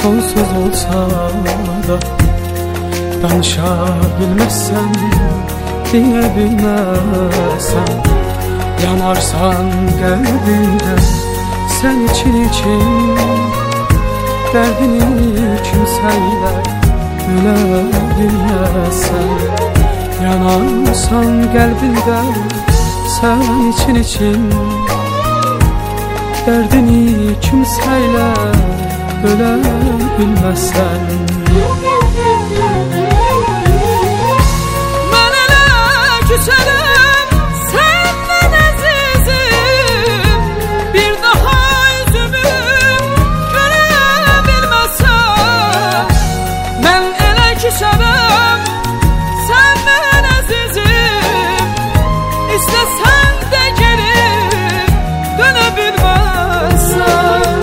sonsuz olsa da danışa bilmezsen, dinle bilmezsen, yanarsan kalbinde sen için derdini kimseyle öyle bilmezsen, yanarsan kalbinde sen için derdini kimseyle öyle bilmezsen. Ben ele küserim senden azizim, bir daha yüzümü görebilmezsem. Ben ele küserim senden azizim, istesen de geri dönebilmezsem.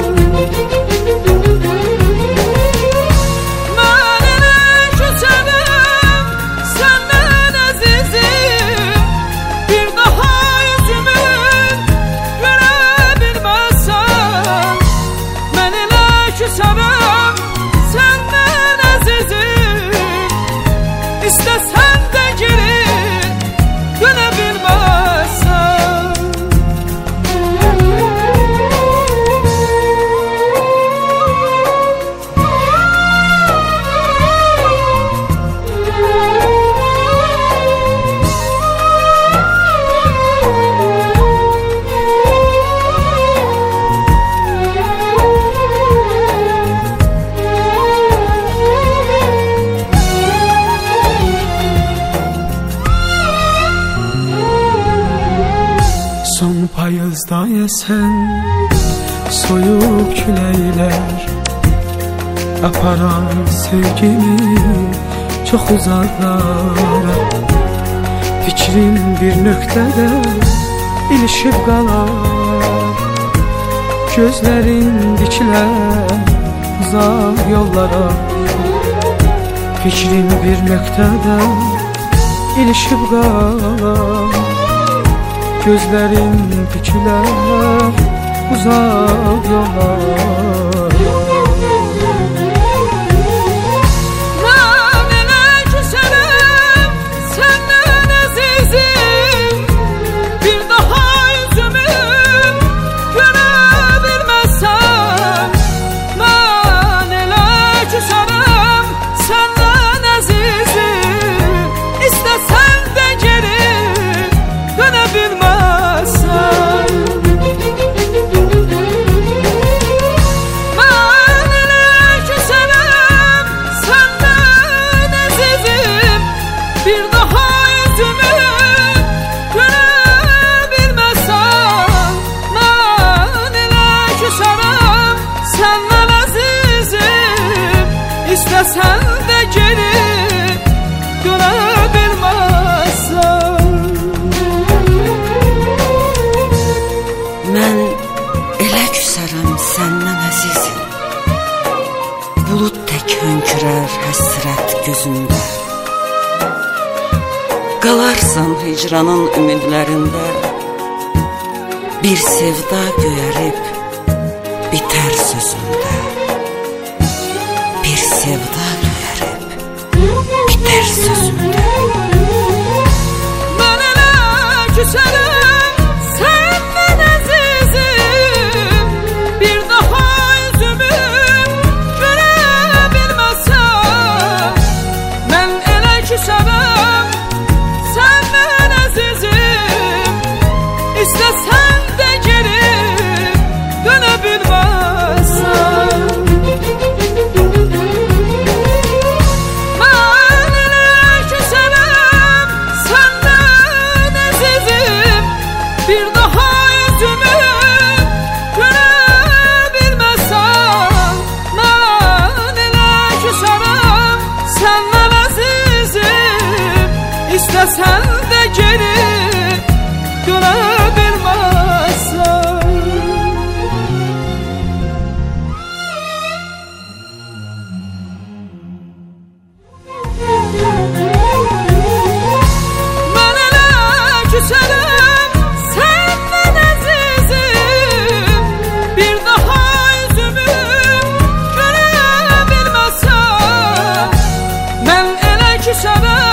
İstesen de geri dönebilmezsen. Son payızda esen soyuk küleyler aparar sevgimi çok uzaklara. Fikrim bir nöqtədə ilişib qalar, gözlerin dikilər uzak yollara. Fikrim bir nöqtədə ilişib qalar, gözlerin dikiler uzak yollara. Ben ele küserim senden azizim, bir daha yüzümü görebilmezsem. Ben ele küserim senden azizim, istesen de geri dönebilmezsem. Ben ele küserim senden azizim, bir daha yüzümü görebilmezsem. Ben ele küserim senden azizim, istesen de geri dönebilmezsem. Mən elə küsərəm səndən əzizim, bulud tək hönkürər həsrət gözümdə. Qalarsan hicranın ümidlərində, bir sevda göyərib bitər sözümdə. Bir sevda göyərib bitər sözümdə. Ben ele küserim senden azizim, bir daha yüzümü görebilmezsem. Ben ele küserim senden azizim, istesen de geri dönebilmezsem. Ben ele küserim ki sevəm